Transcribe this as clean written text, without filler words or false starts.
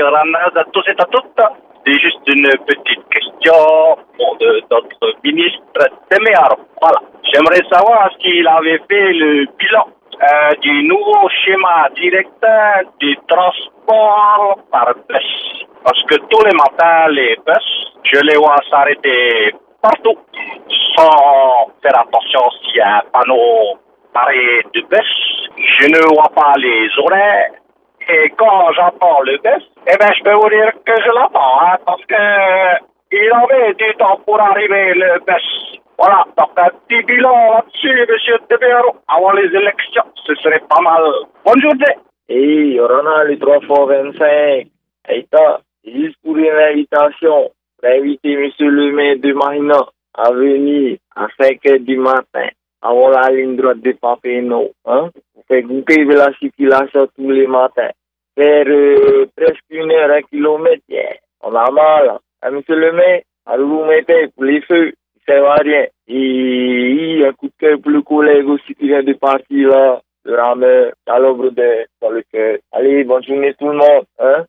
Rana à tous et à toutes. C'est juste une petite question de notre ministre Temer. Voilà. J'aimerais savoir s'il avait fait le bilan du nouveau schéma directeur du transport par bus. Parce que tous les matins, les bus, je les vois s'arrêter partout sans faire attention s'il y a un panneau d'arrêt de bus. Je ne vois pas les horaires. Et quand j'entends le bus, eh ben, je peux vous dire que je l'attends, hein, parce que il en met du temps pour arriver le bus. Voilà, donc un petit bilan là-dessus, monsieur Tebero, avant les élections, ce serait pas mal. Bonne journée. Et Rana, le 3 fois 25, juste pour une invitation, d'inviter monsieur le maire de Mahina à venir à 5 heures du matin, avant la ligne droite de Papeno, hein, pour faire goûter de la circulation tous les matins. Faire presque 1 heure, 1 kilomètre, yeah. On a mal. Hein, monsieur le maire, alors vous mettez pour les feux, ça ne va rien. Et un coup de cœur pour le collègue aussi qui vient de partir là, le rameur, à l'ombre dans le cœur. Allez, bonne journée tout le monde.